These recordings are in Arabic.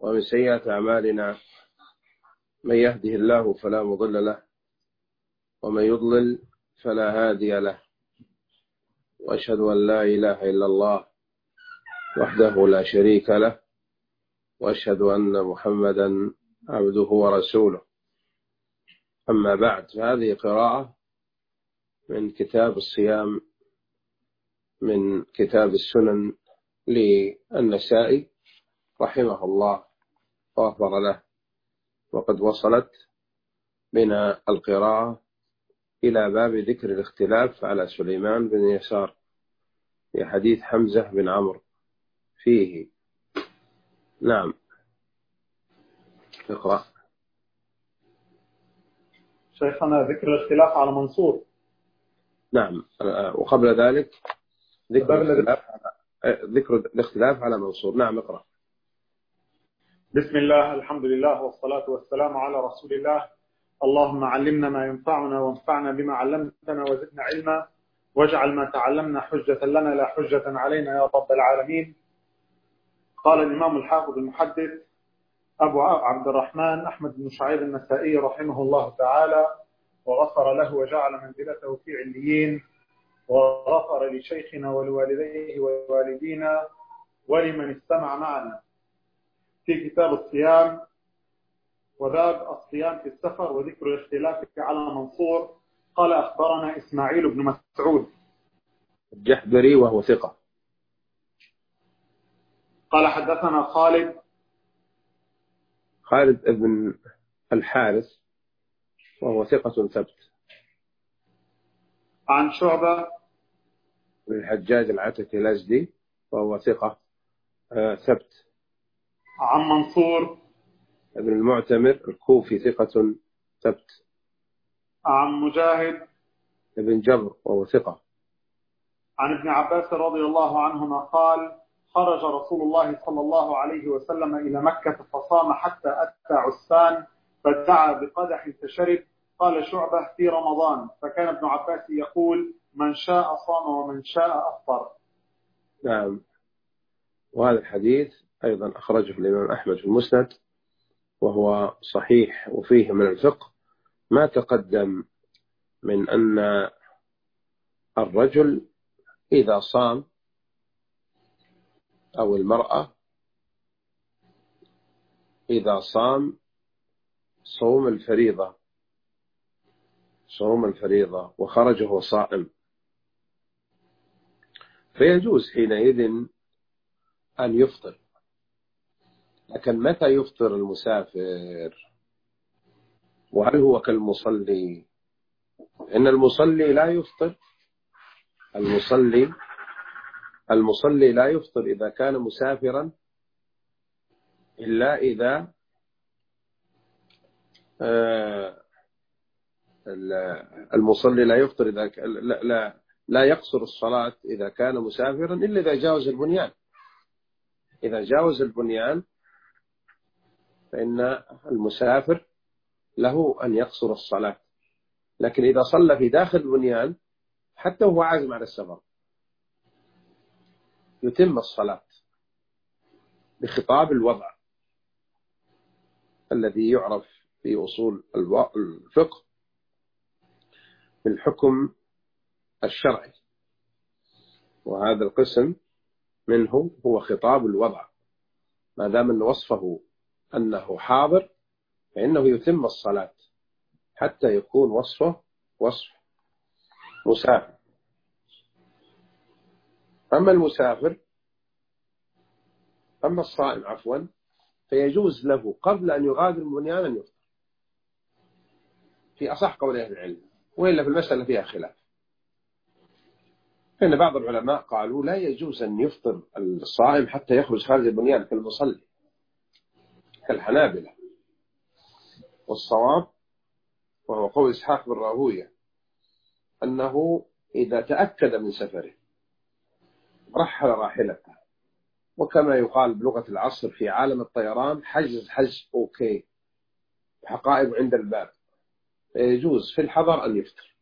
ومن سيئات أعمالنا من يهده الله فلا مضل له ومن يضلل فلا هادي له، وأشهد أن لا إله إلا الله وحده لا شريك له، وأشهد أن محمدا عبده ورسوله. أما بعد، فهذه قراءة من كتاب الصيام من كتاب السنن للنسائي رحمه الله وغفر له، وقد وصلت بنا القراءة إلى باب ذكر الاختلاف على سليمان بن يسار في حديث حمزة بن عمرو فيه. نعم، اقرأ. شيخنا ذكر الاختلاف على منصور. نعم، وقبل ذلك ذكر الاختلاف على منصور. نعم، اقرأ. بسم الله، الحمد لله، والصلاة والسلام على رسول الله. اللهم علمنا ما ينفعنا وانفعنا بما علمتنا وزدنا علما، واجعل ما تعلمنا حجة لنا لا حجة علينا يا رب العالمين. قال الإمام الحافظ المحدث أبو عبد الرحمن أحمد بن شعيب النسائي رحمه الله تعالى وغفر له وجعل منزلته في عليين، وغفر لشيخنا ولوالديه ووالدينا ولمن استمع معنا، في كتاب الصيام وباب الصيام في السفر وذكر الاختلاف على منصور. قال أخبرنا إسماعيل بن مسعود الجحدري وهو ثقة. قال حدثنا خالد بن الحارث وهو ثقة ثبت. عن شعبة بن الحجاج العتكي الأزدي وهو ثقة ثبت. عن منصور ابن المعتمر الكوفي ثقة ثبت. عن مجاهد ابن جبر وهو ثقة. عن ابن عباس رضي الله عنهما قال: خرج رسول الله صلى الله عليه وسلم إلى مكة فصام حتى أتى عسفان فدعا بقدح فشرب. قال شعبة: في رمضان. فكان ابن عباس يقول: من شاء صام ومن شاء أفطر. نعم، وهذا الحديث أيضا أخرجه الإمام أحمد في المسند وهو صحيح، وفيه من الفقه ما تقدم من أن الرجل إذا صام أو المرأة إذا صام صوم الفريضة وخرج وهو صائم، فيجوز حينئذ أن يفطر. لكن متى يفطر المسافر؟ وهل هو كالمصلي؟ إن المصلي لا يفطر. المصلي لا يفطر إذا كان مسافرا، إلا إذا المصلي لا يفطر إذا لا يقصر الصلاة إذا كان مسافرا إلا إذا جاوز البنيان. إذا جاوز البنيان فإن المسافر له أن يقصر الصلاة، لكن إذا صلى في داخل البنيان حتى هو عازم على السفر يتم الصلاة بخطاب الوضع الذي يعرف في أصول الفقه بالحكم الشرعي، وهذا القسم منه هو خطاب الوضع. ما دام أن وصفه أنه حاضر فإنه يتم الصلاة حتى يكون وصفه وصف مسافر. أما الصائم فيجوز له قبل أن يغادر البنيان أن يفطر في أصح قول أهل العلم، وإلا في المسألة فيها خلاف. فإن بعض العلماء قالوا لا يجوز أن يفطر الصائم حتى يخرج خارج البنيان كالمصلي كالحنابلة. والصواب وهو قول إسحاق بن راهوية أنه إذا تأكد من سفره رحل راحلته، وكما يقال بلغة العصر في عالم الطيران حجز أوكي، حقائب عند الباب، يجوز في الحضر أن يفطر.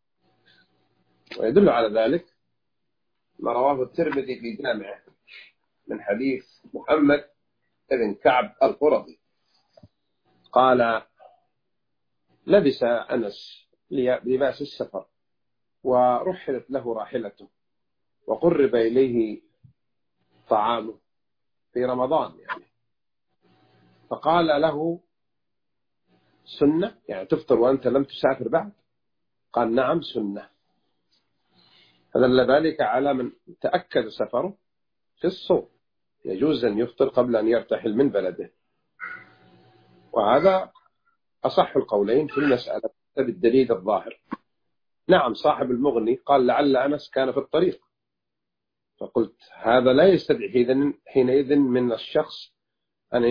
ويدل على ذلك ما رواه الترمذي في جامعه من حديث محمد بن كعب القرظي قال: لبس أنس لباس السفر، ورحلت له راحلته، وقرب إليه طعامه في رمضان يعني، فقال له: سنة، يعني تفطر وأنت لم تسافر بعد؟ قال: نعم سنة. فدل ذلك على من تأكد سفره في الصوم يجوز أن يفطر قبل أن يرتحل من بلده، وهذا أصح القولين في المسألة بالدليل الظاهر. نعم صاحب المغني قال: لعل أنس كان في الطريق، فقلت هذا لا يستدعي حينئذ من الشخص أن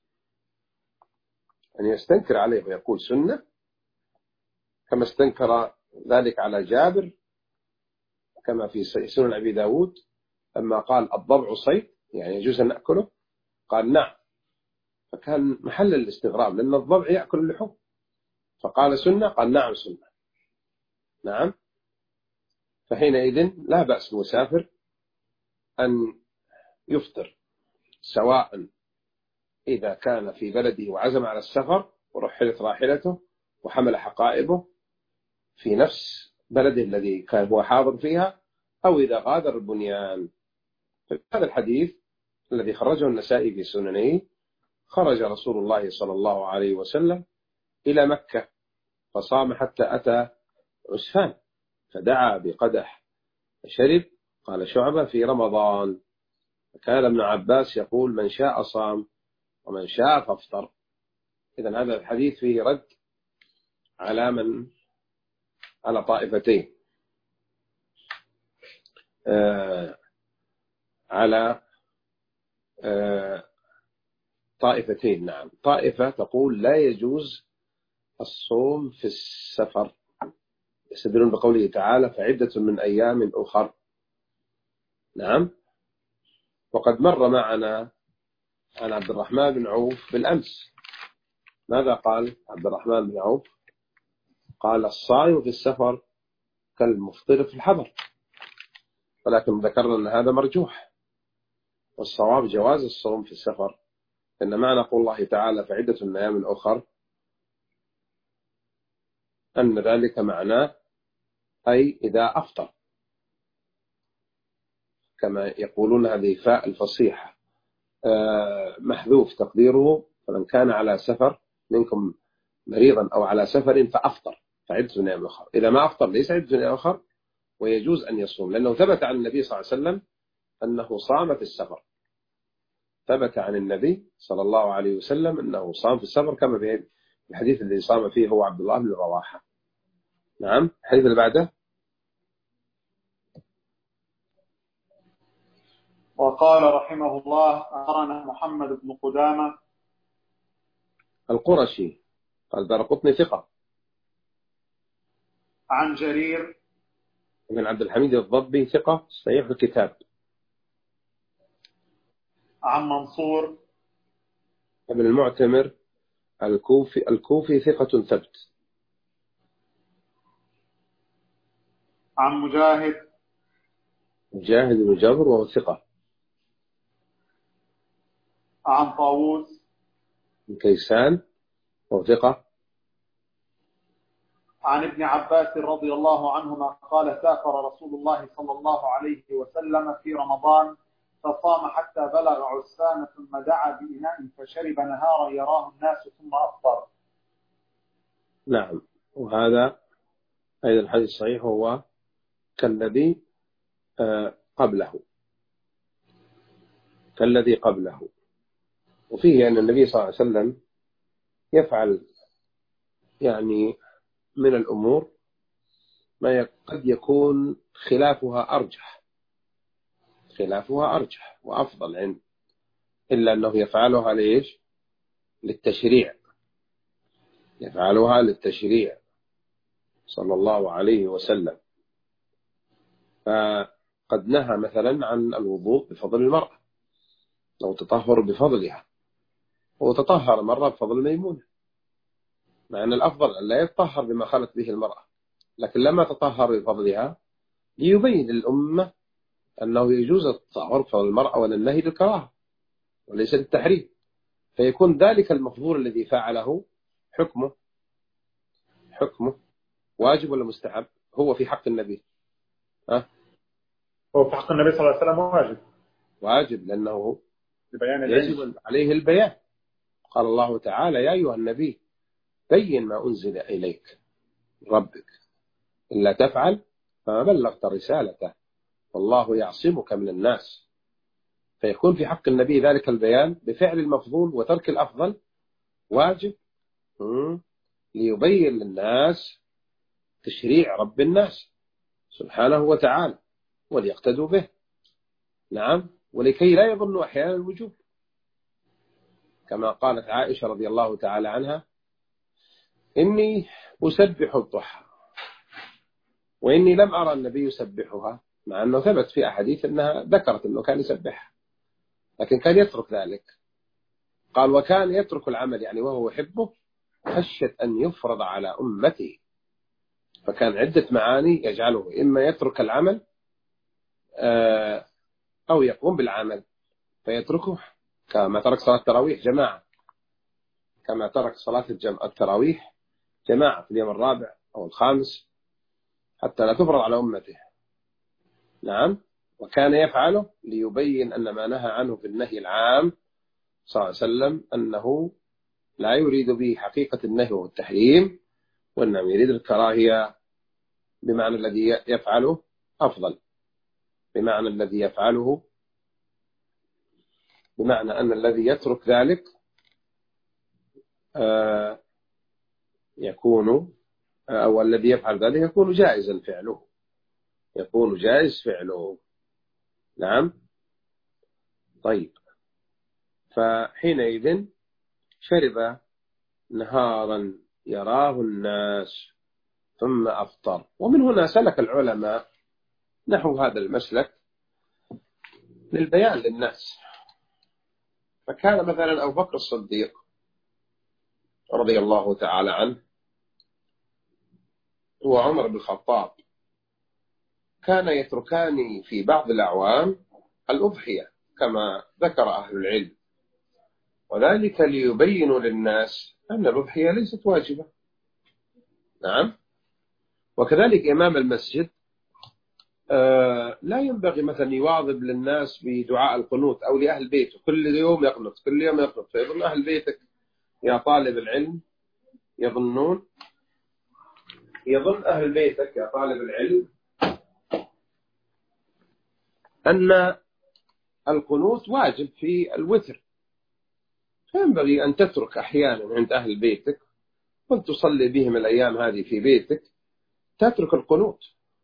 أن يستنكر عليه ويقول سنة، كما استنكر ذلك على جابر، كما في سنن أبي داود لما قال: الضبع صيد، يعني يجوز أن نأكله؟ قال: نعم. فكان محل الاستغراب، لأن الضبع يأكل اللحوم، فقال: سنة؟ قال: نعم سنة. نعم. فحينئذ لا بأس المسافر أن يفطر، سواء إذا كان في بلده وعزم على السفر ورحلت راحلته وحمل حقائبه في نفس بلده الذي كان هو حاضر فيها، أو إذا غادر البنيان. هذا الحديث الذي خرجه النسائي في سننه: خرج رسول الله صلى الله عليه وسلم إلى مكة فصام حتى أتى عسفان، فدعا بقدح فشرب. قال شعبة: في رمضان. فكان ابن عباس يقول: من شاء صام ومن شاء فافطر. إذن هذا الحديث فيه رد على طائفتين، على طائفتين. نعم، طائفة تقول لا يجوز الصوم في السفر، يستدلون بقوله تعالى: فعدة من أيام أخر. نعم. وقد مر معنا عن عبد الرحمن بن عوف بالأمس، ماذا قال عبد الرحمن بن عوف؟ قال: الصائم في السفر كالمفطر في الحضر، ولكن ذكرنا أن هذا مرجوح، والصواب جواز الصوم في السفر، إن معنى قول الله تعالى: فعدة من أيام أخر، أن ذلك معناه أي إذا أفطر، كما يقولون هذه فاء الفصيحة محذوف تقديره: فمن كان على سفر منكم مريضا أو على سفر فأفطر فعدة من أيام أخر. إذا ما أفطر ليس عدة من أيام أخر، ويجوز أن يصوم، لأنه ثبت عن النبي صلى الله عليه وسلم أنه صام في السفر. ثبت عن النبي صلى الله عليه وسلم أنه صام في السفر، كما في الحديث الذي صام فيه هو عبد الله بن رواحة. نعم. الحديث اللي بعده: وقال رحمه الله: أخبرنا محمد بن قدامة القرشي، قال دارقطني ثقة، عن جرير بن عبد الحميد الضبي ثقة صحيح الكتاب، عن منصور ابن المعتمر الكوفي ثقة ثبت، عن مجاهد بن جبر وهو ثقة، عن طاووس بن كيسان وهو ثقة، عن ابن عباس رضي الله عنهما قال: سافر رسول الله صلى الله عليه وسلم في رمضان فصام حتى بلغ عسفان، ثم دعا بإناء فشرب نهارا يراه الناس ثم أفطر. نعم. وهذا أيضا الحديث صحيح، هو كالذي قبله. وفيه أن النبي صلى الله عليه وسلم يفعل يعني من الأمور ما قد يكون خلافها أرجح وأفضل، إلا أنه يفعلها ليش؟ للتشريع، يفعلها للتشريع صلى الله عليه وسلم. فقد نهى مثلا عن الوضوء بفضل المرأة أو تطهر بفضلها، وتطهر مرة بفضل ميمونة، مع أن الأفضل أن لا يتطهر بما خلت به المرأة، لكن لما تطهر بفضلها ليبين للأمة أنه يجوز التطهر بفضل المرأة، وللنهي للكراهة وليس للتحريم. فيكون ذلك المفضول الذي فعله حكمه واجب ولا مستحب؟ هو في حق النبي هو في حق النبي صلى الله عليه وسلم واجب، لأنه لبيان العلم. يجب عليه البيان. قال الله تعالى: يا أيها النبي بين ما أنزل إليك ربك، إلا تفعل فما بلغت رسالته والله يعصمك من الناس. فيكون في حق النبي ذلك البيان بفعل المفضول وترك الأفضل واجب، ليبين للناس تشريع رب الناس سبحانه وتعالى وليقتدوا به. نعم، ولكي لا يظنوا أحيانا الوجوب، كما قالت عائشة رضي الله تعالى عنها: إني أسبح الضحى وإني لم أرى النبي يسبحها، مع أنه ثبت في أحاديث أنها ذكرت أنه كان يسبحها، لكن كان يترك ذلك. قال: وكان يترك العمل يعني وهو يحبه خشية أن يفرض على أمته. فكان عدة معاني يجعله إما يترك العمل أو يقوم بالعمل فيتركه، كما ترك صلاة التراويح جماعة، كما ترك صلاة التراويح جماعة في اليوم الرابع أو الخامس حتى لا تفرض على أمته. نعم، وكان يفعله ليبين أن ما نهى عنه في النهي العام صلى الله عليه وسلم أنه لا يريد به حقيقة النهي والتحريم، وإنما يريد الكراهية، بمعنى الذي يفعله أفضل، بمعنى الذي يفعله، بمعنى أن الذي يترك ذلك يكون، أو الذي يفعل ذلك يكون جائزا فعله، يكون جائز فعله. نعم. طيب، فحينئذ شرب نهارا يراه الناس ثم أفطر. ومن هنا سلك العلماء نحو هذا المسلك للبيان للناس. فكان مثلا أبو بكر الصديق رضي الله تعالى عنه وعمر بن الخطاب كان يتركان في بعض الأعوام الأضحية كما ذكر أهل العلم، وذلك ليبينوا للناس أن الأضحية ليست واجبة. نعم. وكذلك إمام المسجد لا ينبغي مثلا يواظب للناس بدعاء القنوت أو لأهل بيته كل يوم يقنط كل يوم يقنط، فيظن أهل بيتك يا طالب العلم يظن أهل بيتك يا طالب العلم أن القنوت واجب في الوتر، فينبغي أن تترك أحيانا عند أهل بيتك وأن تصلي بهم الأيام هذه في بيتك، تترك القنوت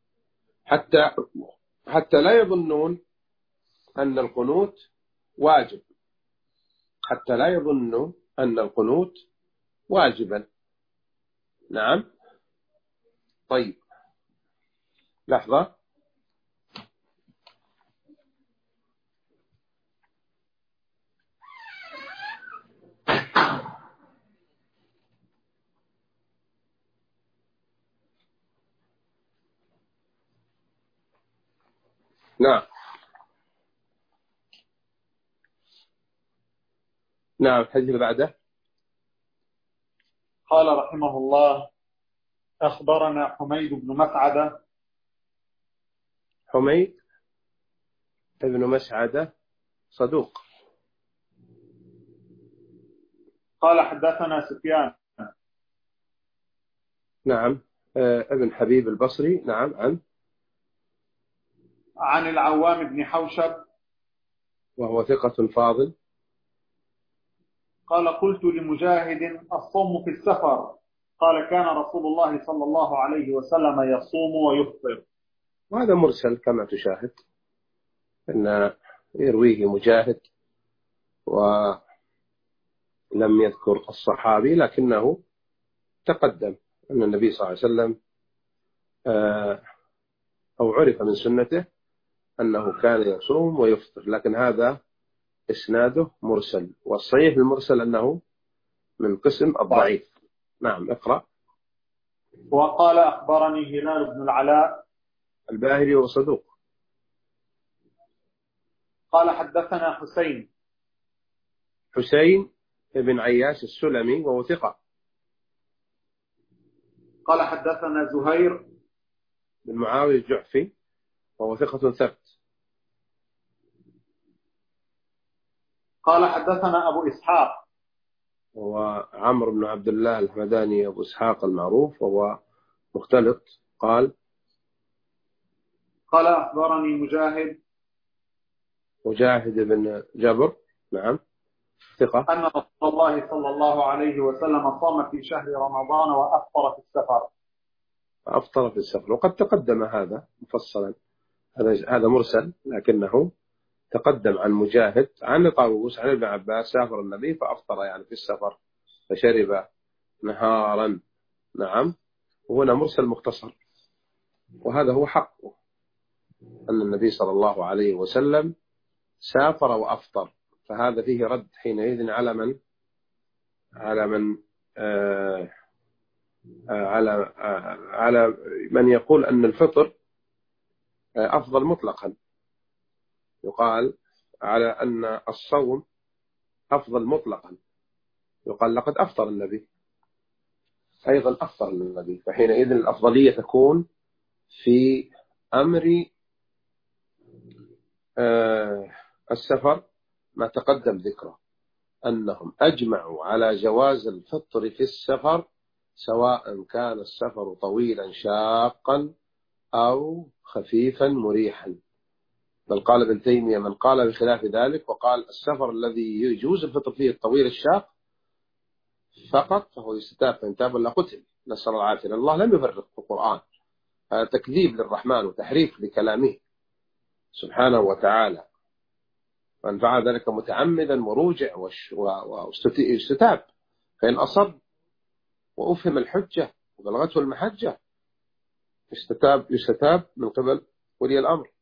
حتى لا يظنون أن القنوت واجب، حتى لا يظنوا أن القنوت واجبا. نعم. طيب، لحظة. نعم. الحديث اللي بعده. قال رحمه الله: أخبرنا حميد بن مسعدة. حميد ابن مسعدة صدوق. قال حدثنا سفيان. نعم. ابن حبيب البصري. نعم. عن العوام بن حوشب وهو ثقة فاضل. قال: قلت لمجاهد: الصوم في السفر؟ قال: كان رسول الله صلى الله عليه وسلم يصوم ويفطر. وهذا مرسل كما تشاهد، أن يرويه مجاهد ولم يذكر الصحابي، لكنه تقدم أن النبي صلى الله عليه وسلم أو عرف من سنته أنه كان يصوم ويفطر، لكن هذا إسناده مرسل، والصحيح المرسل أنه من قسم الضعيف. نعم. اقرأ. وقال: أخبرني هلال بن العلاء الباهلي وصدوق. قال: حدثنا حسين. بن عياش السلمي وهو ثقة. قال حدثنا زهير بن معاوية الجعفي وهو ثقة ثبت. قال حدثنا أبو إسحاق وهو عمرو بن عبد الله الحمداني أبو إسحاق المعروف وهو مختلط. قال أخبرني مجاهد بن جبر، نعم ثقة، أن رسول الله صلى الله عليه وسلم صام في شهر رمضان وأفطر في السفر. أفطر في السفر، وقد تقدم هذا مفصلا، هذا مرسل لكنه تقدم عن مجاهد عن طاووس عن ابن عباس سافر النبي فأفطر يعني في السفر فشرب نهارا. نعم، وهنا مرسل مختصر، وهذا هو حقه أن النبي صلى الله عليه وسلم سافر وأفطر، فهذا فيه رد حينئذ على من على من يقول أن الفطر أفضل مطلقا. يقال على أن الصوم أفضل مطلقا، يقال لقد أفطر النبي، أيضا أفطر النبي، فحينئذ الأفضلية تكون في أمر السفر ما تقدم ذكره، أنهم أجمعوا على جواز الفطر في السفر سواء كان السفر طويلا شاقا أو خفيفا مريحا. بل قال ابن تيمية من قال بخلاف ذلك وقال السفر الذي يجوز الفطر فيه الطويل الشاق فقط فهو يستتاب، فإن تاب ولا قتل، نسأل الله العافية. الله لم يفرق في القرآن، هذا تكذيب للرحمن وتحريف لكلامه سبحانه وتعالى، من فعل ذلك متعمدا ورجع واستتاب، فإن أصب وأفهم الحجة وبلغته المحجة يستتاب من قبل ولي الأمر،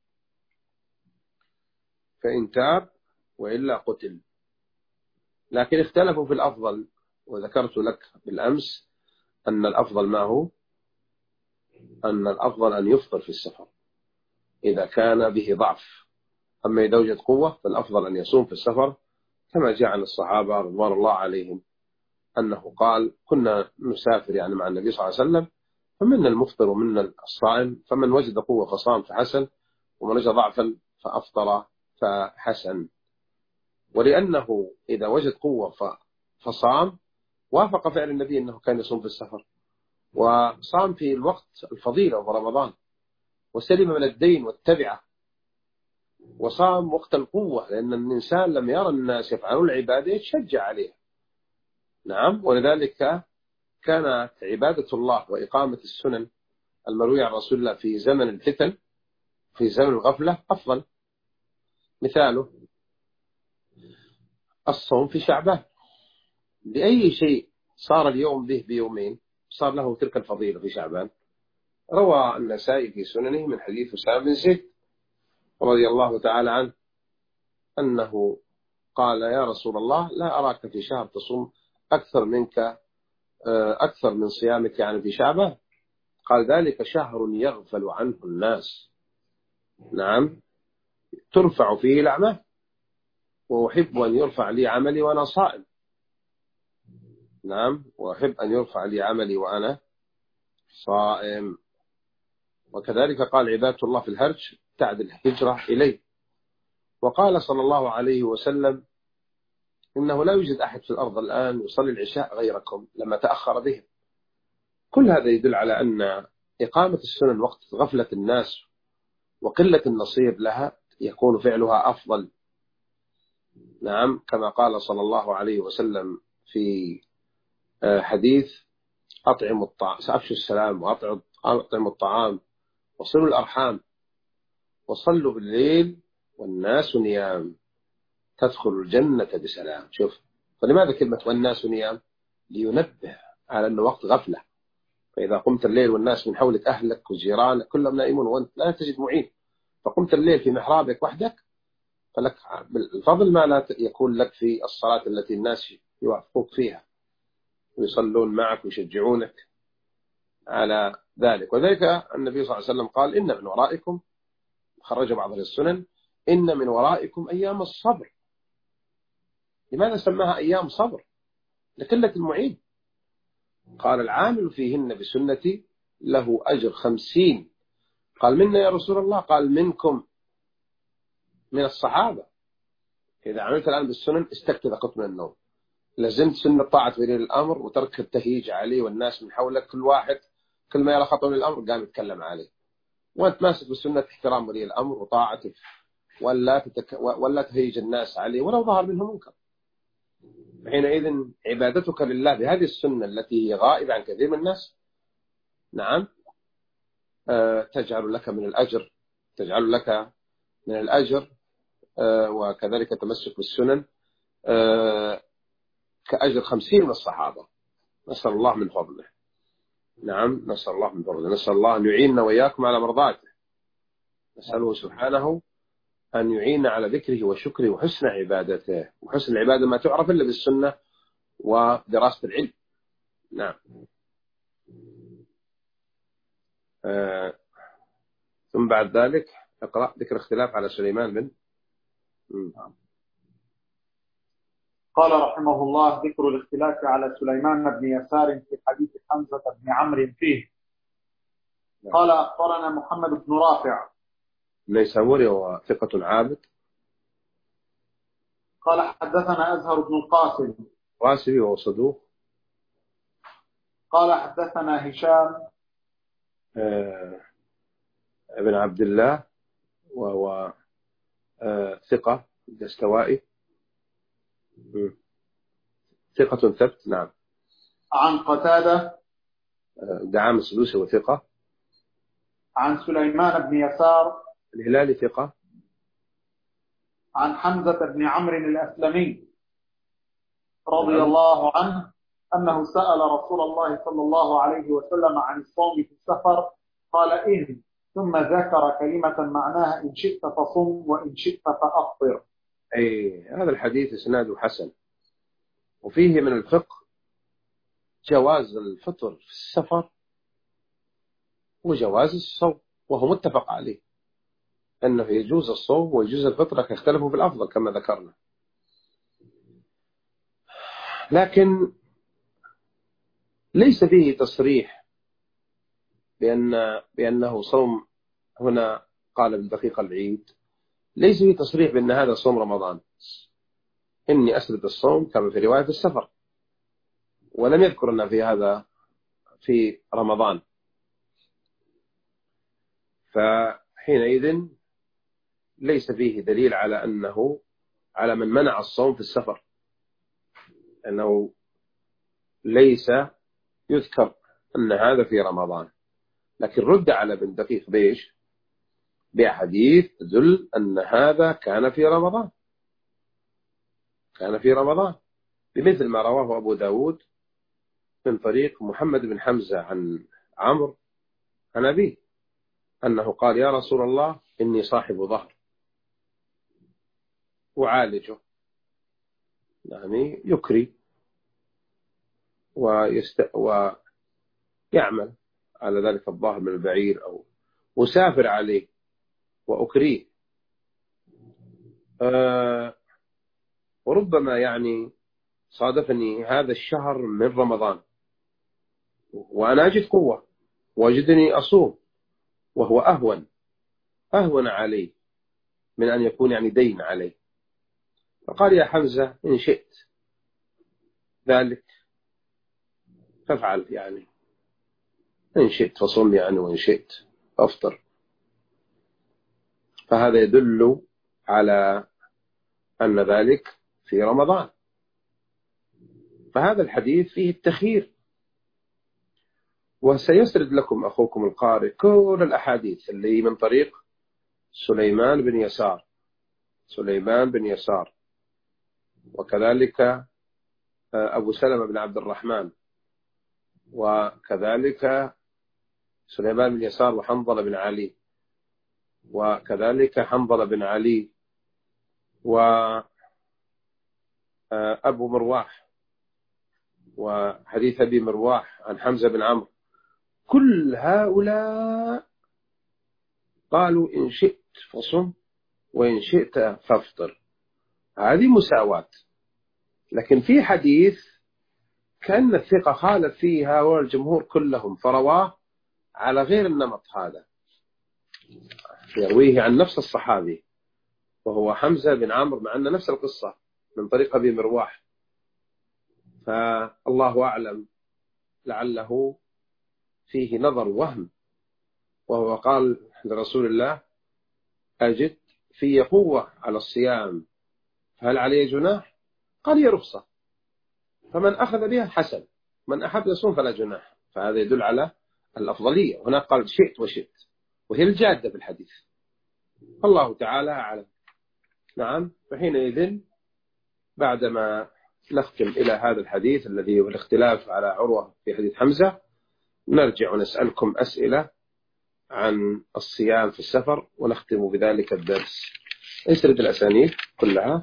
فإن تاب وإلا قتل. لكن اختلفوا في الأفضل، وذكرت لك بالأمس أن الأفضل ما هو؟ أن الأفضل أن يفطر في السفر إذا كان به ضعف، أما إذا وجد قوة فالأفضل أن يصوم في السفر، كما جاء عن الصحابة رضوان الله عليهم أنه قال كنا نسافر يعني مع النبي صلى الله عليه وسلم، فمنا المفطر ومنا الصائم، فمن وجد قوة فصام فحسن، ومن وجد ضعفا فأفطر فحسن. ولأنه إذا وجد قوة فصام وافق فعل النبي أنه كان يصوم في السفر، وصام في الوقت الفضيلة وهو رمضان، وسلم من الدين والتبعة، وصام وقت القوة، لأن الإنسان لم يرى الناس يفعلون العبادة يتشجع عليها. نعم، ولذلك كانت عبادة الله وإقامة السنن المروية عن رسول الله في زمن الفتن في زمن الغفلة أفضل. مثاله الصوم في شعبان، بأي شيء صار اليوم به بيومين صار له تلك الفضيلة في شعبان. روى النسائي في سننه من حديث أسامة بن زيد رضي الله تعالى عنه أنه قال يا رسول الله لا أراك في شهر تصوم أكثر من صيامك يعني في شعبان. قال ذلك شهر يغفل عنه الناس، نعم، ترفع فيه الأعمال، وأحب أن يرفع لي عملي وأنا صائم. نعم، وأحب أن يرفع لي عملي وأنا صائم. وكذلك قال عبادة الله في الهرج تعدل الهجرة إليه. وقال صلى الله عليه وسلم إنه لا يوجد أحد في الأرض الآن يصلي العشاء غيركم لما تأخر بهم. كل هذا يدل على أن إقامة السنن وقت غفلة الناس وقلة النصيب لها يكون فعلها أفضل. نعم، كما قال صلى الله عليه وسلم في حديث أطعموا الطعام، سأفشوا السلام وأطعموا الطعام وصلوا الأرحام وصلوا بالليل والناس نيام تدخل الجنة بسلام. شوف، فلماذا كلمة والناس نيام؟ لينبه على أنه وقت غفلة، فإذا قمت الليل والناس من حولك أهلك وجيرانك كلهم نائمون وأنت لا تجد معين، فقمت الليل في محرابك وحدك، فلك بالفضل ما لا يكون لك في الصلاة التي الناس يوافقوك فيها ويصلون معك ويشجعونك على ذلك. وذلك النبي صلى الله عليه وسلم قال إن من ورائكم، خرج بعض السنن، إن من ورائكم أيام الصبر. لماذا سماها أيام صبر؟ لقلة المعين. قال العامل فيهن بسنتي له أجر 50. قال منا يا رسول الله؟ قال منكم، من الصحابة. إذا عملت الآن بالسنن استكتذ قط من النوم، لزمت سنة طاعة ولي الأمر وترك التهييج عليه، والناس من حولك كل واحد كل ما يرى خطأ من الأمر قام يتكلم عليه، وأنت ماسك بسنة احترام ولي الأمر وطاعته، ولا تهيج الناس عليه ولو ظهر منه منكر. حينئذ عبادتك لله بهذه السنة التي هي غائبة عن كثير من الناس، نعم، تجعل لك من الأجر وكذلك تمسك بالسنن كأجر 50 من الصحابة. نسأل الله من فضله. نعم، نسأل الله من فضله. نسأل الله أن يعيننا وإياكم على مرضاته. نسأله سبحانه أن يعيننا على ذكره وشكره وحسن عبادته. وحسن العبادة ما تعرف إلا بالسنة ودراسة العلم. نعم. ثم بعد ذلك اقرأ ذكر اختلاف على سليمان بن. قال رحمه الله: ذكر الاختلاف على سليمان بن يسار في حديث حمزة بن عمرو فيه. قال: أخبرنا محمد بن رافع النيسابوري وهو ثقة عابد. قال: حدثنا أزهر بن القاسم راسبي وهو صدوق. قال: حدثنا هشام ابن عبد الله وهو ثقة دستوائي، ثقة ثبت. نعم. عن قتادة دعام السدوسي وثقة. عن سليمان بن يسار الهلالي ثقة. عن حمزة بن عمرو الأسلمي رضي الله عنه أنه سأل رسول الله صلى الله عليه وسلم عن الصوم في السفر، قال: إن، ثم ذكر كلمة معناها: إن شئت فصم وإن شئت فأفطر. أي هذا الحديث إسناده حسن، وفيه من الفقه جواز الفطر في السفر وجواز الصوم، وهو متفق عليه أنه يجوز الصوم ويجوز الفطر، لكن اختلفوا في الأفضل كما ذكرنا. لكن ليس فيه تصريح بأنه صوم. هنا قال ابن دقيق العيد: ليس فيه تصريح بأن هذا صوم رمضان، إني أسرد الصوم كما في رواية السفر، ولم يذكر أن في هذا في رمضان. فحينئذ ليس فيه دليل على أنه على من منع الصوم في السفر، أنه ليس يذكر أن هذا في رمضان. لكن رد على ابن دقيق بيش؟ بأحاديث تدل أن هذا كان في رمضان، كان في رمضان، بمثل ما رواه أبو داود من طريق محمد بن حمزة عن عمرو عن أبيه أنه قال: يا رسول الله، إني صاحب ظهر أعالجه، يعني يكري ويعمل على ذلك الظهر من البعير، أو أسافر عليه وأكريه، وربما يعني صادفني هذا الشهر من رمضان وأنا أجد قوة وأجدني أصوم، وهو أهون علي من أن يكون يعني دين عليه. فقال: يا حمزة، إن شئت ذلك فافعل، يعني إن شئت فصم يعني، وإن شئت فافطر. فهذا يدل على أن ذلك في رمضان. فهذا الحديث فيه التخيير. وسيسرد لكم أخوكم القارئ كل الأحاديث اللي من طريق سليمان بن يسار، وكذلك أبو سلمة بن عبد الرحمن، وكذلك سليمان بن يسار وحنظلة بن علي، وكذلك حنظلة بن علي، وأبو مرواح، وحديث أبي مرواح عن حمزة بن عمرو. كل هؤلاء قالوا: إن شئت فصم وإن شئت فافطر. هذه مساواة. لكن في حديث كأن الثقة خالف فيها والجمهور كلهم فرواه على غير النمط هذا، يرويه عن نفس الصحابي وهو حمزة بن عمرو، مع أن نفس القصة من طريق أبي مرواح. فالله أعلم، لعله فيه نظر وهم، وهو قال لرسول الله: أجد في قوة على الصيام فهل عليه جناح؟ قال: هي رخصة، فمن أخذ بها حسن، من أحب يصوم فلا جناح. فهذا يدل على الأفضلية. هناك قال شئت وشئت، وهي الجادة في الحديث. الله تعالى أعلم. نعم. فحينئذ بعدما نختم إلى هذا الحديث الذي هو الاختلاف على عروة في حديث حمزة، نرجع ونسألكم أسئلة عن الصيام في السفر، ونختم بذلك الدرس. اسرد الأسانيد كلها.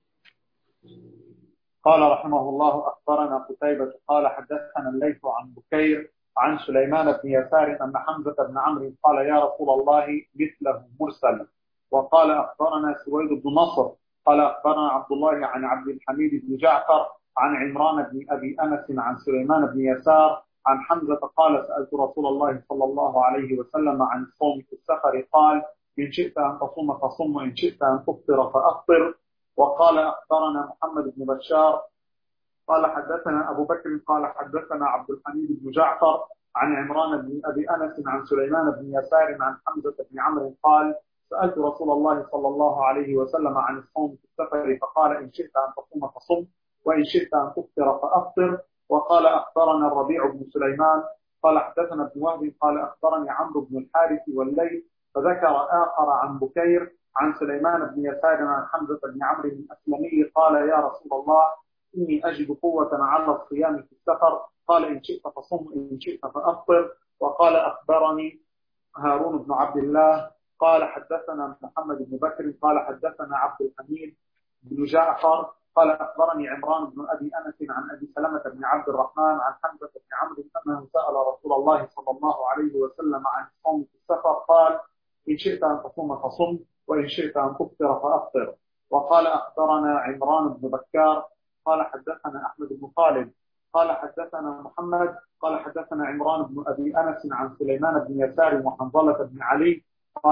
قال رحمه الله: أخبرنا قتيبة قال حدثنا الليث عن بكير عن سليمان بن يسار أن حمزة بن عمرو قال: يا رسول الله، مثله مرسل. وقال: أخبرنا سويد بن نصر قال: أخبرنا عبد الله عن عبد الحميد بن جعفر عن عمران بن أبي أنس عن سليمان بن يسار عن حمزة قال: سألت رسول الله صلى الله عليه وسلم عن الصوم في السفر، قال: إن شئت أن تصوم فصم، وإن شئت أن تفطر فأفطر. وقال: أخبرنا محمد بن بشار قال حدثنا أبو بكر قال حدثنا عبد الحميد بن جعفر عن عمران بن أبي أنس عن سليمان بن يسار عن حمزة بن عمرو قال: سألت رسول الله صلى الله عليه وسلم عن الصوم في السفر، فقال: إن شئت أن تصوم فصم، وإن شئت أن تفطر فأفطر. وقال: أخبرنا الربيع بن سليمان قال حدثنا ابن وهب قال أخبرني عمرو بن الحارث والليث، فذكر آخر عن بكير عن سليمان بن يسار عن حمزة بن عمرو الأسلمي قال: يا رسول الله، إني أجد قوة على الصيام في السفر. قال: إن شئت فصم، إن شئت فأفطر. وقال: أخبرني هارون بن عبد الله قال حدثنا محمد بن بكر قال حدثنا عبد الحميد بن جعفر قال أخبرني عمران بن أبي أنس عن أبي سلمة بن عبد الرحمن عن حمزة بن عمرو أنه سأل رسول الله صلى الله عليه وسلم عن الصوم في السفر، قال: إن شئت أن تصوم فصم، وإن شئت أن تفطر فأفطر. وقال: أخبرنا عمران بن بكار قال حدثنا أحمد بن خالد قال حدثنا محمد قال حدثنا عمران بن أبي أنس عن سليمان بن يسار وحنظلة بن علي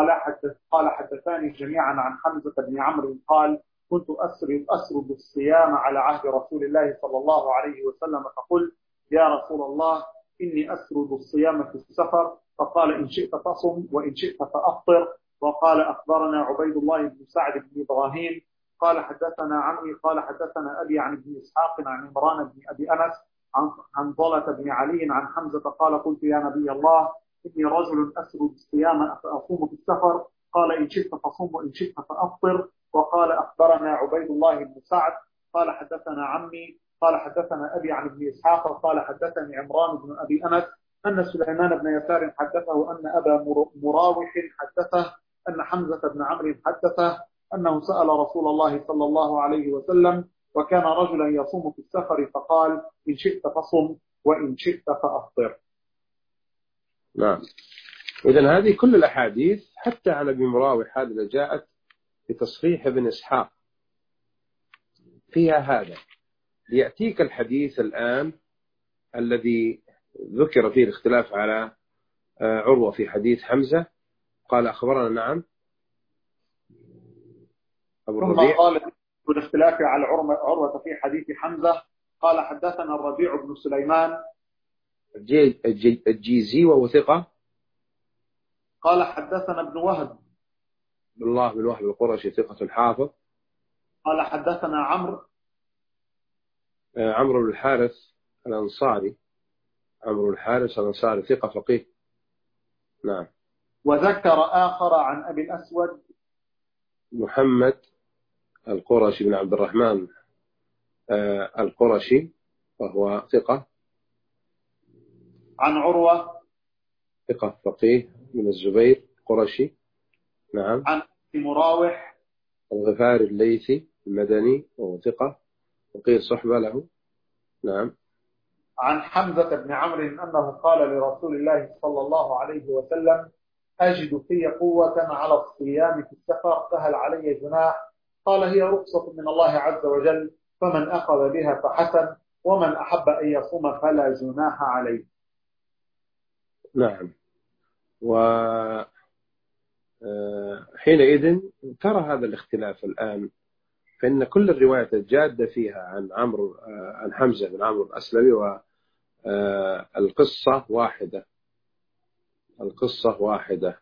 قال حدثاني جميعا عن حمزة بن عمرو قال: كنت أسرد الصيام على عهد رسول الله صلى الله عليه وسلم، فقلت: يا رسول الله، إني أسرد الصيام في السفر. فقال: إن شئت فصم، وإن شئت فأفطر. وقال: أخبرنا عبيد الله بن سعد بن إبراهيم قال حدثنا عمي قال حدثنا أبي عن ابن إسحاق عن عمران بن أبي أنس عن حنظلة بن علي عن حمزة قال: قلت: يا نبي الله، إني رجل أسرد الصيام فأصوم في السفر. قال: إن شئت فصم، وإن شئت فأفطر. وقال: أخبرنا عبيد الله بن سعد قال حدثنا عمي قال حدثنا أبي عن ابن إسحاق قال حدثني عمران بن أبي أنس أن سليمان بن يسار حدثه أن أبا مراوح حدثه أن حمزة بن عمرو حدثه أنه سأل رسول الله صلى الله عليه وسلم، وكان رجلا يصوم في السفر، فقال: إن شئت فصم، وإن شئت فأفطر. نعم. إذن هذه كل الأحاديث حتى على ابن مراوح هذه اللي جاءت بتصحيح ابن إسحاق فيها هذا. يأتيك الحديث الآن الذي ذكر فيه الاختلاف على عروة في حديث حمزة. قال: أخبرنا نعم أبو الربيع. قال بالاختلاف على عروة في حديث حمزة قال: حدثنا الربيع بن سليمان الجيزي وهو ثقة. قال: حدثنا ابن وهب الله بن وهب القرشي ثقة حافظ. قال: حدثنا عمرو بن الحارث الأنصاري. عمرو بن الحارث الأنصاري ثقة فقيه. نعم. وذكر آخر عن أبي الأسود محمد القرشي بن عبد الرحمن القرشي وهو ثقة. عن عروة ثقة فقيه من الزبير قرشي. نعم. عن مراوح الغفاري الليثي المدني وهو ثقة وقيل صحبة له. نعم. عن حمزة بن عمرو أنه قال لرسول الله صلى الله عليه وسلم: أجد في قوة على الصيام في السفر، فهل علي جناح؟ قال: هي رخصة من الله عز وجل، فمن أخذ بها فحسن، ومن أحب أن يصوم فلا جناح عليه. نعم. وحينئذ ترى هذا الاختلاف الآن، فإن كل الروايات الجادة فيها عن عمرو عن حمزة بن عمرو الأسلمي، والقصة واحدة، القصة واحدة.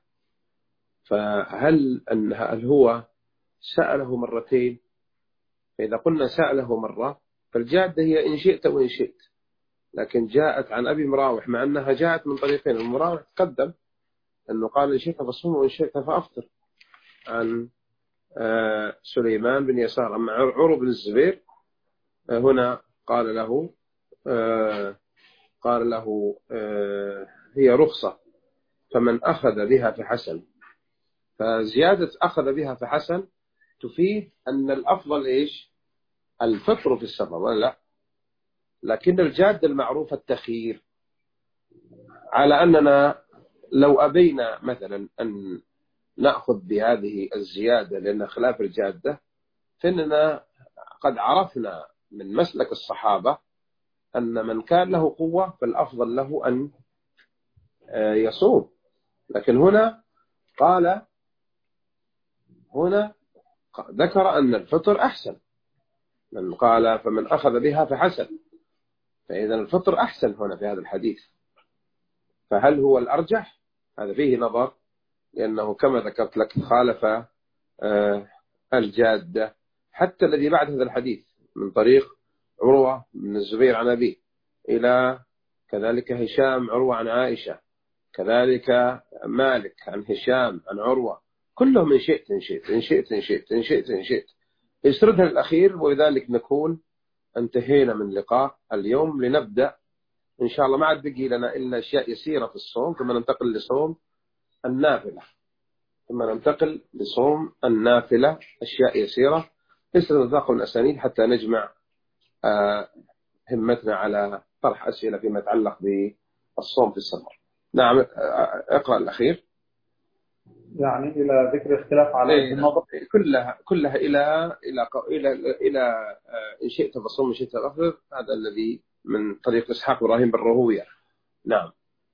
هل هو سأله مرتين؟ فإذا قلنا سأله مرة فالجادة هي إن شئت وإن شئت، لكن جاءت عن أبي مراوح مع أنها جاءت من طريقين. المراوح تقدم أنه قال إن شئت فصوم وإن شئت فأفطر عن سليمان بن يسار. أما عروة بن الزبير هنا قال له هي رخصة، فمن أخذ بها فحسن. فزيادة أخذ بها فحسن تفيد أن الأفضل إيش؟ الفطر في السفر، ولا لا؟ لكن الجادة المعروفة التخيير، على أننا لو أبينا مثلا أن نأخذ بهذه الزيادة لأن خلاف الجادة، فإننا قد عرفنا من مسلك الصحابة أن من كان له قوة فالأفضل له أن يصوم. لكن هنا ذكر أن الفطر أحسن، من قال فمن أخذ بها فحسن، فإذا الفطر أحسن هنا في هذا الحديث. فهل هو الأرجح؟ هذا فيه نظر، لأنه كما ذكرت لك خالف الجادة. حتى الذي بعد هذا الحديث من طريق عروة بن الزبير عن أبيه، إلى كذلك هشام عروة عن عائشة، كذلك مالك عن هشام عن عروة، كلهم إن شئت إن شئت إن شئت إن شئت إن شئت إن شئت، يسردها الأخير. وبذلك نكون انتهينا من لقاء اليوم، لنبدأ إن شاء الله. ما عاد بقي لنا إلا أشياء يسيرة في الصوم، ثم ننتقل لصوم النافلة، أشياء يسيرة ليس نتناقل الأسانيد حتى نجمع همتنا على طرح أسئلة فيما يتعلق بالصوم في السفر. نعم، اقرأ الأخير. يعني إلى ذكر اختلاف على النظر كلها إلى إن شئت فصوم إن شئت فأفطر، هذا الذي من طريق إسحاق إبراهيم بن راهويه. نعم.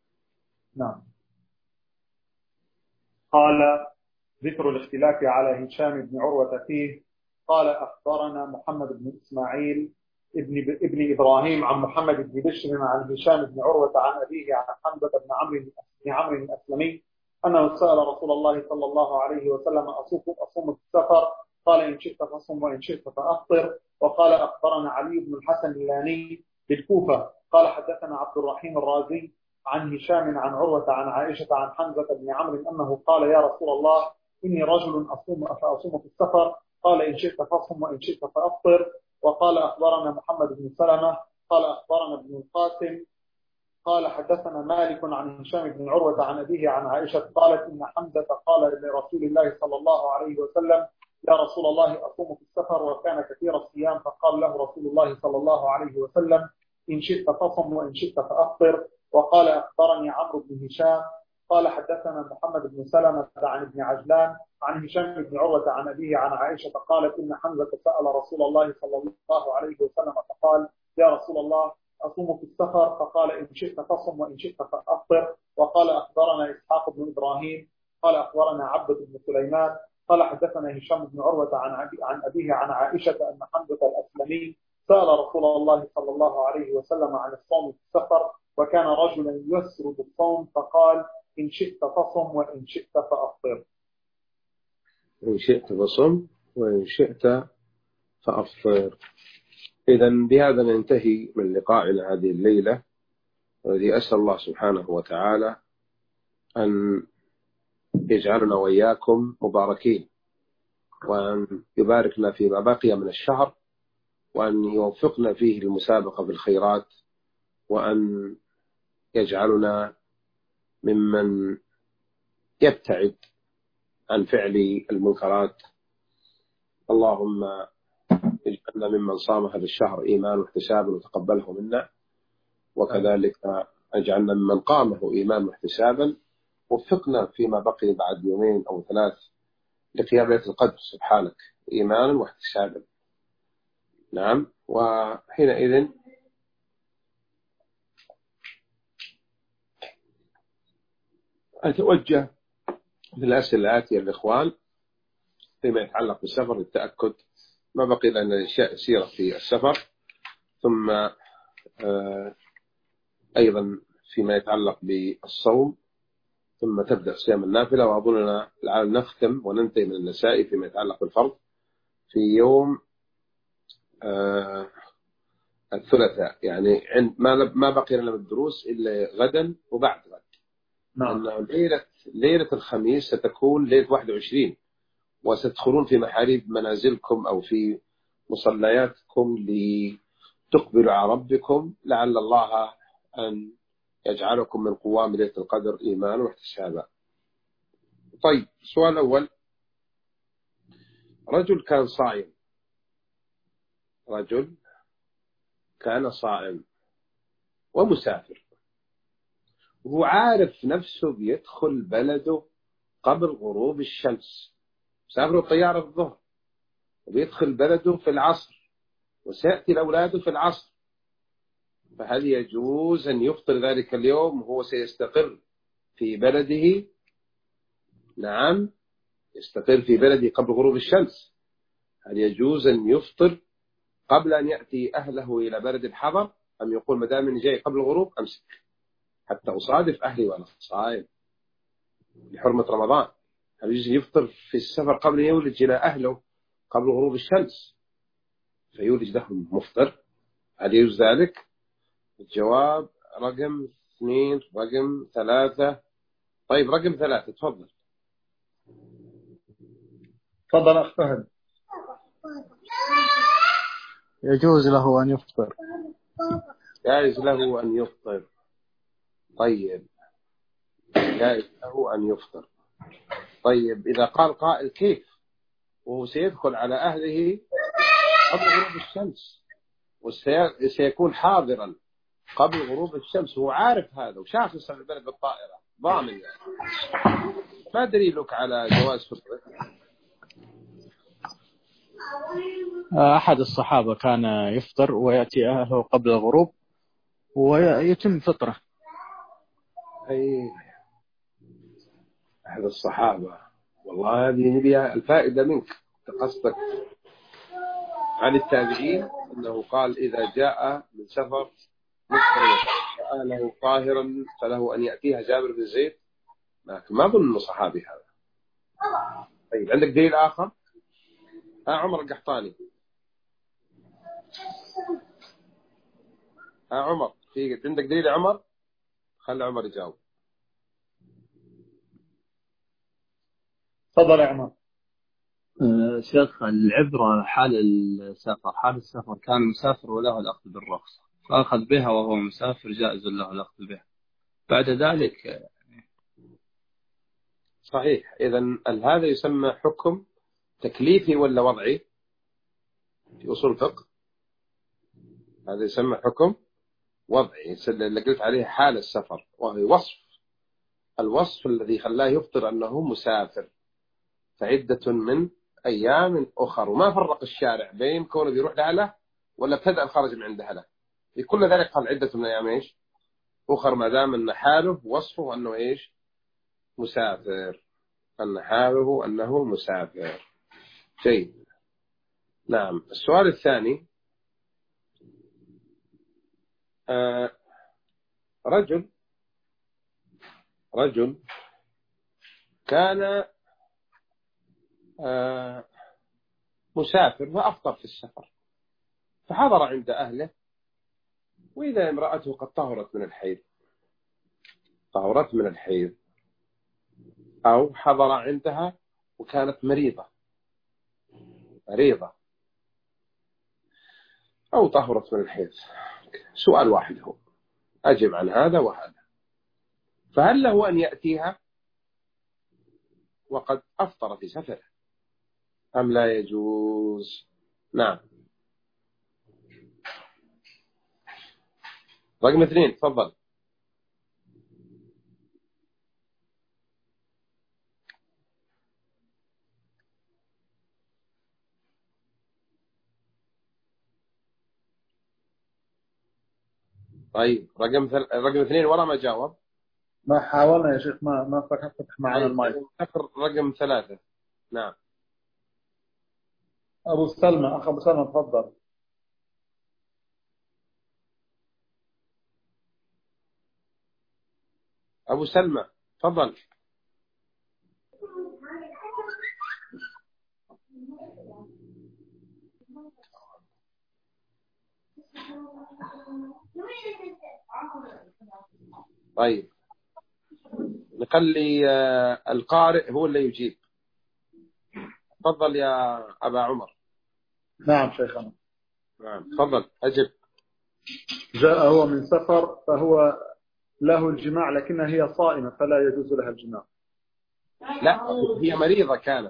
قال ذكر الاختلاف على هشام بن عروة فيه. قال أخبرنا محمد بن إسماعيل ابن إبراهيم عن محمد بن بشر عن هشام بن عروة عن أبيه عن حمزة بن عمرو الأسلمي أنه سأل رسول الله صلى الله عليه وسلم أصوم في السفر؟ قال إن شئت فصم وإن شئت فأفطر. وقال أخبرنا علي بن الحسن اللاني بالكوفة قال حدثنا عبد الرحيم الرازي عن هشام عن عروة عن عائشة عن حمزة بن عمرو أنه قال يا رسول الله إني رجل أصوم في السفر، قال إن شئت فصم وإن شئت فأفطر. وقال أخبرنا محمد بن سلمة قال أخبرنا ابن القاسم قال حدثنا مالك عن هشام بن عروة عن أبيه عن عائشة قالت إن حمزة قال لرسول الله صلى الله عليه وسلم يا رسول الله أصوم في السفر، وكان كثير الصيام، فقال له رسول الله صلى الله عليه وسلم إن شئت فصم وإن شئت فأفطر. وقال أخبرني عمرو بن هشام قال حدثنا محمد بن سلمة عن ابن عجلان عن هشام بن عروة عن أبيه عن عائشة قالت إن حمزة سأل رسول الله صلى الله عليه وسلم فقال يا رسول الله أصوم في السفر، فقال إن شئت فصم وإن شئت فأفطر. وقال أخبرنا إسحاق بن إبراهيم قال أخبرنا عبد بن سليمان قال حدثنا هشام بن عروة عن أبيه عن عائشة أن حمزة الأسلمي سأل رسول الله صلى الله عليه وسلم عن الصوم في السفر، وكان رجلا يسرد الصوم، فقال إن شئت فصم وإن شئت فأفطر. إن شئت فصم وإن شئت فأفطر. إذن بهذا ننتهي من لقائنا هذه الليلة، والذي أسأل الله سبحانه وتعالى أن يجعلنا وإياكم مباركين، وأن يباركنا فيما بقي من الشهر، وأن يوفقنا فيه المسابقة بالخيرات، وأن يجعلنا ممن يبتعد عن فعل المنكرات. اللهم اجعلنا ممن صام هذا الشهر إيمان واحتسابا وتقبله منا، وكذلك اجعلنا ممن قامه إيمان واحتسابا. وفقنا فيما بقي بعد 2 أو 3 لقيام ليلة القدر سبحانك إيمانا واحتسابا. نعم. وحينئذ أتوجه بالأسئلة الآتية للإخوان فيما يتعلق بالسفر للتأكد ما بقي لنا أشياء يسيرة في السفر، ثم أيضا فيما يتعلق بالصوم، ثم تبدأ صيام النافلة. وأظننا الآن نختم وننتهي من النسائي فيما يتعلق بالفرض في يوم الثلاثاء، يعني ما بقي لنا من الدروس إلا غدا وبعد غد. نعم. أنه ليلة الخميس ستكون ليلة 21، وستدخلون في محاريب منازلكم أو في مصلياتكم لتقبلوا على ربكم، لعل الله أن يجعلكم من قوام ليلة القدر إيمانا واحتسابا. طيب، السؤال الأول: رجل كان صائم ومسافر، وهو عارف نفسه بيدخل بلده قبل غروب الشمس، سافر الطيارة في الظهر وبيدخل بلده في العصر وسيأتي لأولاده في العصر، فهل يجوز أن يفطر ذلك اليوم وهو سيستقر في بلده؟ نعم، يستقر في بلده قبل غروب الشمس. هل يجوز أن يفطر قبل أن يأتي أهله إلى بلد الحضر، أم يقول مدام أني جاي قبل الغروب أمسك حتى أصادف أهلي وأنا صائم لحرمة رمضان؟ هل يجوز يفطر في السفر قبل أن يولج إلى أهله قبل غروب الشمس فيولج لهم مفطر؟ هل يجوز ذلك؟ الجواب رقم 2، رقم 3. طيب، رقم 3 تفضل. تفضل أخ فهد. يجوز له أن يفطر. جائز له أن يفطر. طيب، جائز له أن يفطر. طيب، إذا قال قائل كيف وهو سيدخل على أهله قبل غروب الشمس وسيكون حاضرا قبل غروب الشمس، هو عارف هذا وشاف يصل البلد بالطائرة ضامن، يعني ما دليلك على جواز فطره؟ أحد الصحابة كان يفطر ويأتي أهله قبل الغروب ويتم فطره. أي أحد الصحابة، والله هذه نبي الفائدة منك. قصدك عن التابعين أنه قال إذا جاء من سفر مفطر وأهله طاهرا فله أن يأتيها جابر بن زيد، لكن ما أظن أنه صحابي هذا. طيب، عندك دليل آخر؟ عمر القحطاني. عمر، في عندك دليل يا عمر؟ خلي عمر يجاوب. تفضل يا عمر. شيخ، العبرة حال السفر كان مسافر وله الأخذ بالرخصة، فأخذ بها وهو مسافر جائز له الأخذ بها بعد ذلك. صحيح. إذن هذا يسمى حكم تكليفي ولا وضعي في أصول الفقه؟ هذا يسمى حكم وضعي اللي قلت عليه حال السفر، وهو الوصف الذي خلاه يفطر أنه مسافر فعدة من أيام أخر، وما فرق الشارع بين كونه بيروح لأهله ولا ابتدأ الخارج من عند أهله. في كل ذلك قال عدة من أيام إيش أخر، ما دام أن حاله وصفه أنه إيش مسافر، أن حاله أنه مسافر. جيد. نعم. السؤال الثاني: رجل كان مسافر وأفطر في السفر فحضر عند أهله، وإذا امرأته قد طهرت من الحيض أو حضر عندها وكانت مريضة أو طهرت من الحيض. سؤال واحد هو أجب عن هذا وهذا. فهل له أن يأتيها وقد أفطر في سفره أم لا يجوز؟ نعم. رقم 2 تفضل. طيب، رقم 2 ورا ما جاوب. ما حاولنا يا شيخ، ما فتح معنا المايك. رقم 3. نعم. أبو سلمى، أخ أبو سلمى تفضل. أبو سلمى تفضل. طيب نخلي القارئ هو اللي يجيب. تفضل يا أبا عمر. نعم شيخنا. نعم تفضل أجب. جاء هو من سفر فهو له الجماع لكنها هي صائمة فلا يجوز لها الجماع. لا، هي مريضة كانت،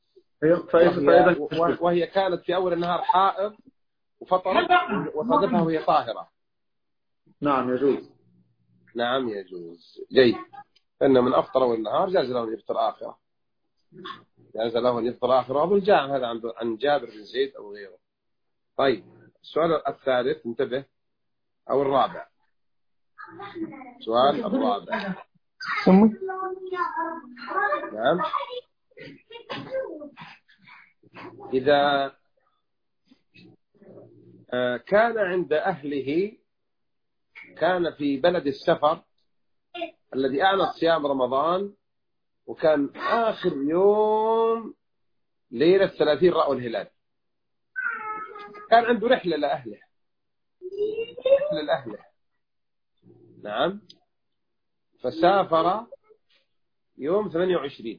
وهي كانت في أول النهار حائض وفطرت وصادفها وهي طاهرة. نعم يجوز. نعم يجوز. جيد. إن من أفطر أول النهار جاز له أن يفطر آخرة. جاز له أن يفطر آخرة. أبو الجاع هذا عن جابر بن زيد أو غيره. طيب السؤال الثالث، انتبه، أو الرابع. سؤال الرابع. نعم. إذا كان عند أهله، كان في بلد السفر الذي أعلن صيام رمضان، وكان آخر يوم ليلة 30 رأوا الهلال، كان عنده رحلة لأهله. نعم. فسافر يوم 28.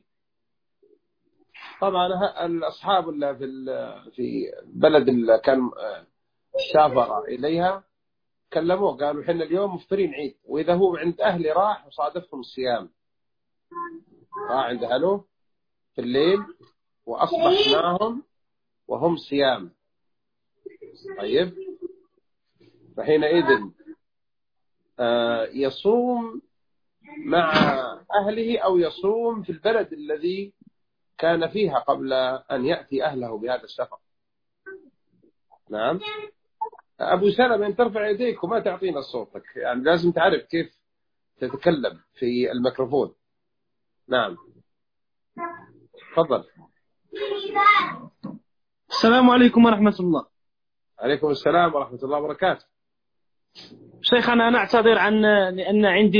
طبعا الأصحاب اللي في بلد اللي كان سافر إليها كلموه قالوا حنا اليوم مفطرين عيد، وإذا هو عند أهلي راح وصادفهم الصيام، راح عند أهله في الليل وأصبح معهم وهم صيام. طيب فحينئذ يصوم مع أهله أو يصوم في البلد الذي كان فيها قبل أن يأتي أهله بهذا السفر. نعم. أبو سلمة أن ترفع يديك وما تعطينا صوتك، يعني لازم تعرف كيف تتكلم في الميكروفون. نعم تفضل. السلام عليكم ورحمة الله. عليكم السلام ورحمة الله وبركاته. شيخ أنا أعتذر لأن عندي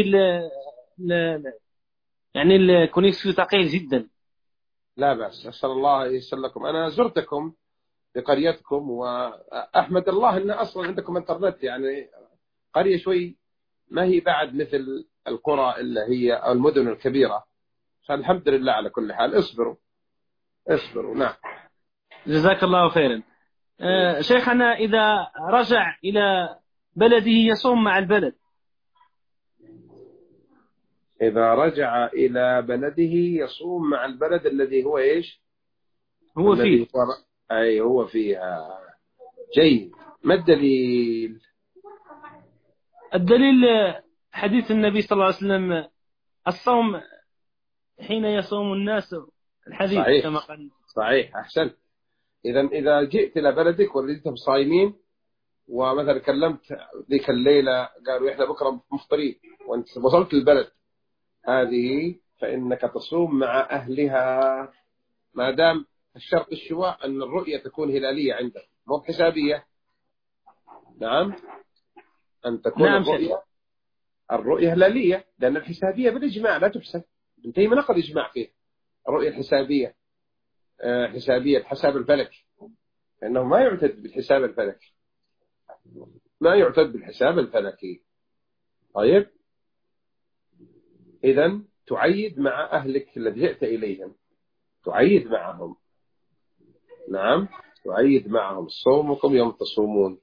يعني الكونيكسيون ثقيل جدا. لا بأس، أسأل الله ييسر لكم. أنا زرتكم في قريتكم وأحمد الله أن أصلا عندكم انترنت، يعني قرية شوي ما هي بعد مثل القرى اللي هي المدن الكبيرة، فالحمد لله على كل حال. اصبروا. نعم. جزاك الله خيرا. شيخنا إذا رجع إلى بلده يصوم مع البلد. إذا رجع إلى بلده يصوم مع البلد الذي هو إيش؟ هو فيه. أي هو فيها. جيد. ما الدليل؟ الدليل حديث النبي صلى الله عليه وسلم الصوم حين يصوم الناس، الحديث صحيح. كما قال. صحيح أحسنت. إذا جئت إلى بلدك ولدتهم صايمين، ومثلا كلمت ذيك الليلة قالوا إحنا بكرة مفطرين، وأنت وصلت البلد هذه، فإنك تصوم مع أهلها، ما دام الشرط الشواء أن الرؤية تكون هلالية عندك مو حسابية. نعم. أن تكون الرؤية هلالية، لأن الحسابية بالإجماع لا تحسب، انتهي من أقل إجماع فيه. الرؤية الحسابية حسابية الحساب الفلكي، لأنه ما يعتد بالحساب الفلكي. طيب إذن تعيد مع أهلك الذي جئت إليهم، تعيد معهم. نعم تعيد معهم. صومكم يوم تصومون،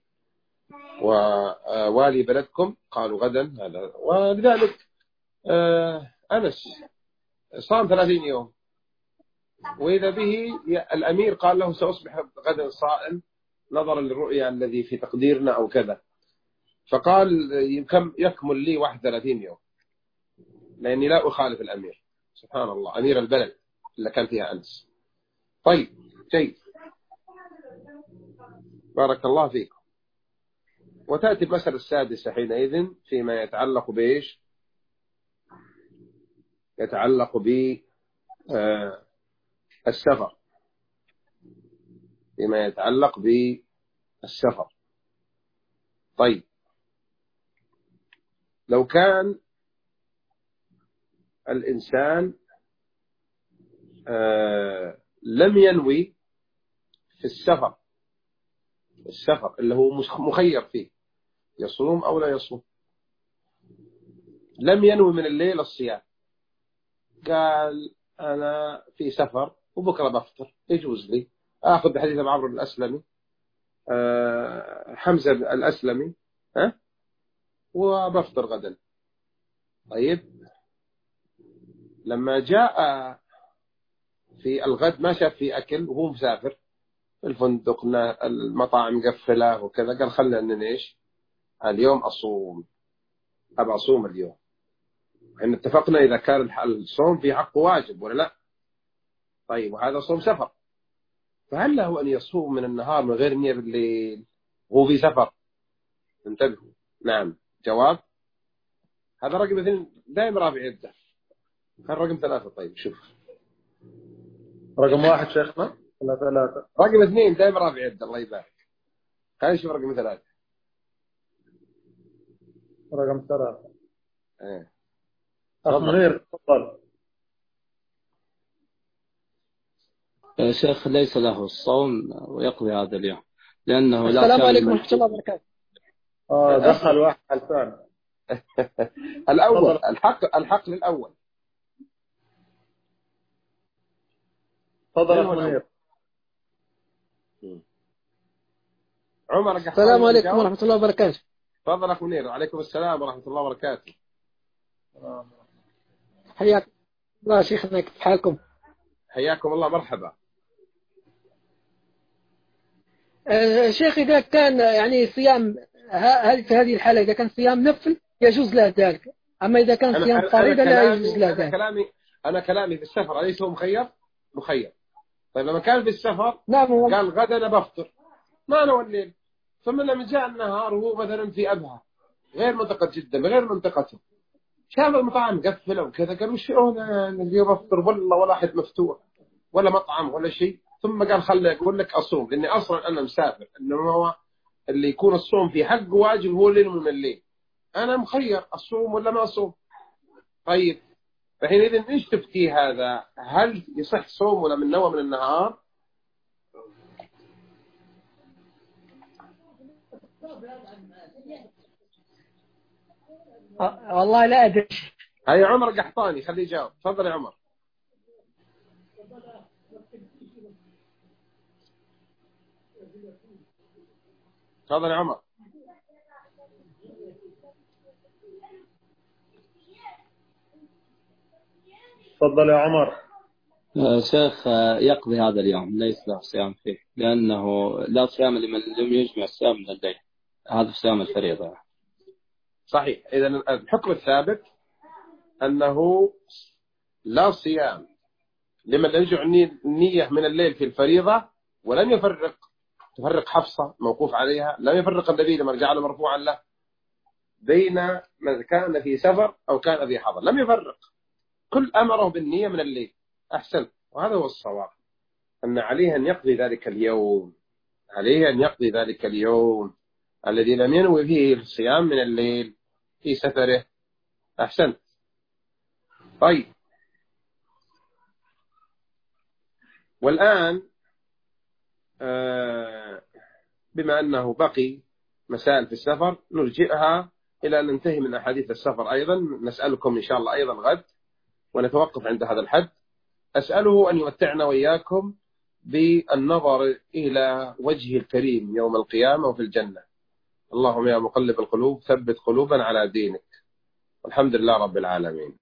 ووالي بلدكم قالوا غدا هذا. ولذلك أنس صام 30 يوم، وإذا به الأمير قال له سأصبح غدا صائم نظرا للرؤيا الذي في تقديرنا أو كذا، فقال يكمل لي 31 يوم لأني لا أخالف الأمير. سبحان الله، أمير البلد اللي كان فيها أنس. طيب جيد، بارك الله فيكم. وتأتي المسألة السادسة حينئذ فيما يتعلق بإيش؟ يتعلق بالسفر، فيما يتعلق بالسفر. طيب، لو كان الإنسان لم ينوي في السفر اللي هو مخير فيه، يصوم أو لا يصوم، لم ينوي من الليل الصيام، قال أنا في سفر وبكرة بفطر، يجوز لي أخذ بحديث أبو عمرو الأسلمي، حمزة الأسلمي، وبفطر غدا. طيب، لما جاء في الغد ما شاف في أكل وهو مسافر، الفندق المطاعم مقفلة وكذا، قال خلنا إيش اليوم أصوم، أبى أصوم اليوم. إحنا اتفقنا إذا كان الصوم في حق واجب ولا لا. طيب، وهذا صوم سفر، فهل له أن يصوم من النهار من غير نية بالليل وهو في سفر؟ انتبهوا. نعم، جواب هذا رقم 2 دائما رافع يده. هل رقم 3؟ طيب شوف رقم 1 شيخنا ولا 3؟ رقم 2 دائما رافع يده، الله يبارك. خلينا نشوف رقم 3. رقم 3. أخ منير تفضل. شيخ ليس له الصوم ويقضي هذا اليوم لأنه لا. السلام عليكم ورحمة الله وبركاته. دخل واحد ثاني. الأول الحق للأول. تفضل يا منير. عمر، السلام عليكم ورحمة الله وبركاته. تفضل أخ منير. عليكم السلام ورحمة الله وبركاته. حياك الله شيخنا، كيف حالكم؟ حياكم الله، مرحبا. شيخ، إذا كان يعني صيام، هل في هذه الحالة إذا كان صيام نفل يجوز له ذلك، أما إذا كان صيام فريضة لا يجوز له ذلك؟ أنا كلامي في السفر أليس هو مخير. طيب، لما كان في السفر نعم، قال غدا أنا بفطر، ما نوى الليل، ثم لما جاء النهار وهو مثلا في أبها غير منطقة جدة غير منطقته، شاف المطاعم مقفلة وكذا، قال وش أنا اليوم بفطر والله ولا أحد مفتوح ولا مطعم ولا شيء، ثم قال خلي أقول لك أصوم، لأني أصلا أنا مسافر، إنما هو اللي يكون الصوم في حق واجب هو الليل من الليل، أنا مخير أصوم ولا ما أصوم. طيب، فحينئذ إيش تفتي هذا؟ هل يصح صوم ولا من نوى من النهار؟ والله لا أدري. هيا عمر قحطاني خليه يجاوب. تفضل يا عمر. تفضل يا عمر. تفضل يا عمر. شيخ يقضي هذا اليوم، ليس له صيام فيه، لأنه لا صيام لمن لم يجمع الصيام من الليل، هذا صيام الفريضة. صحيح. إذا الحكم الثابت أنه لا صيام لمن لم يجمع النية من الليل في الفريضة، ولم تفرق حفصة موقوف عليها، لم يفرق النبي لما جعل مرفوعا له بين من كان في سفر أو كان في حضر، لم يفرق، كل أمره بالنية من الليل. أحسن، وهذا هو الصواب، أن عليه أن يقضي ذلك اليوم، عليه أن يقضي ذلك اليوم الذي لم ينوي فيه الصيام من الليل في سفره. أحسن. طيب، والآن بما أنه بقي مسائل في السفر نرجئها إلى أن ننتهي من أحاديث السفر أيضا، نسألكم إن شاء الله أيضا غد ونتوقف عند هذا الحد. أسأله أن يمتعنا وإياكم بالنظر إلى وجهه الكريم يوم القيامة وفي الجنة. اللهم يا مقلب القلوب ثبت قلوبنا على دينك، والحمد لله رب العالمين.